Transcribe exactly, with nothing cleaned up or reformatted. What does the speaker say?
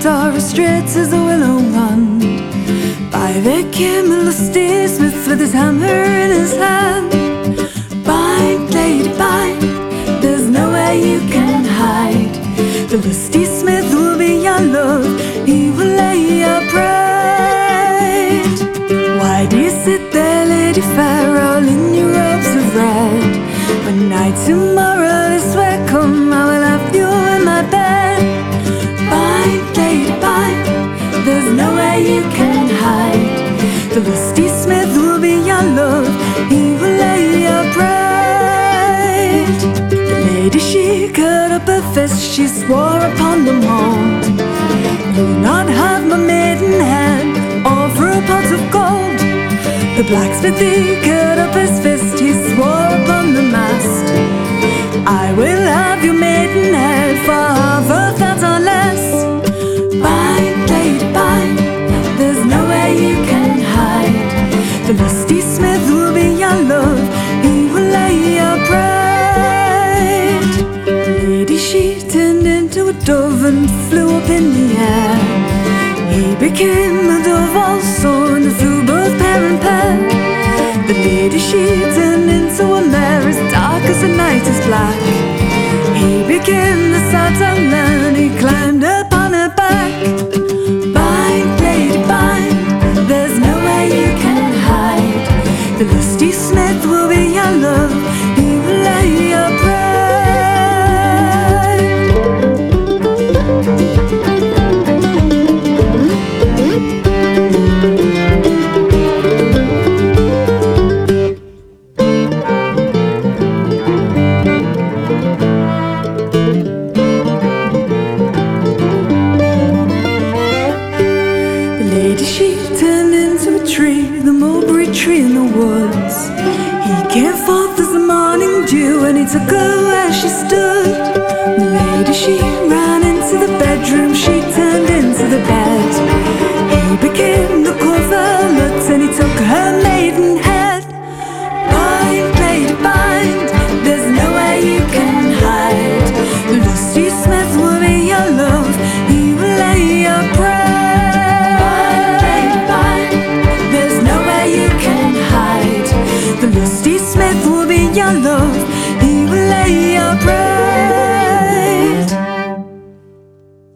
are as straight as a willow wand. By there came a lusty smith with his hammer in his hand. Bind, lady, bind, there's nowhere you can hide. The lusty smith will be your love, he will lay your pride. Why do you sit there, lady fair, all in your robes of red? When night tomorrow this way come, I will have you in my bed. Bind, lady, bind, there's nowhere you can hide. The lusty smith will be your love, he will lay your pride. The lady she cut up her fist, she swore upon them all, you'll not have my maiden hand, or for a pot of gold. The blacksmith he cut up his fist, he swore upon the mast, I will have your maiden head for half of that or less. Bind, lady, bind, there's nowhere you can hide. The lusty smith will be your love, he will lay your pride. The lady she turned into a dove and flew up in the air. He became a dove also and flew both pair and pair. The lady she turned into a mare as dark as the night is black. He became the Satan and he climbed upon her back. Bind, lady, bind, there's nowhere you can hide. The lusty smith will be your love, he will lay your pride. She turned into a tree, the mulberry tree in the woods. He came forth as the morning dew and he took her where she stood. The lady she ran